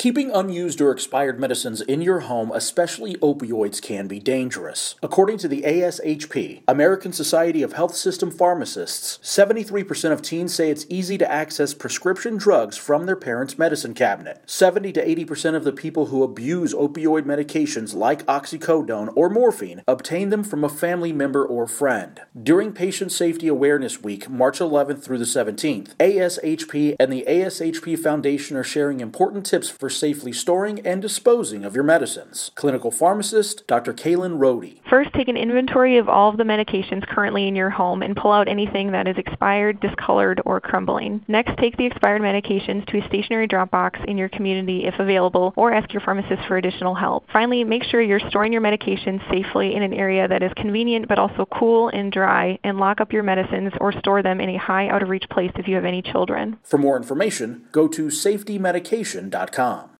Keeping unused or expired medicines in your home, especially opioids, can be dangerous. According to the ASHP, American Society of Health System Pharmacists, 73% of teens say it's easy to access prescription drugs from their parents' medicine cabinet. 70 to 80% of the people who abuse opioid medications like oxycodone or morphine obtain them from a family member or friend. During Patient Safety Awareness Week, March 11th through the 17th, ASHP and the ASHP Foundation are sharing important tips for safely storing and disposing of your medicines. Clinical pharmacist, Dr. Kaylin Rohde. First, take an inventory of all of the medications currently in your home and pull out anything that is expired, discolored, or crumbling. Next, take the expired medications to a stationary drop box in your community if available, or ask your pharmacist for additional help. Finally, make sure you're storing your medications safely in an area that is convenient but also cool and dry, and lock up your medicines or store them in a high out-of-reach place if you have any children. For more information, go to safetymedication.com.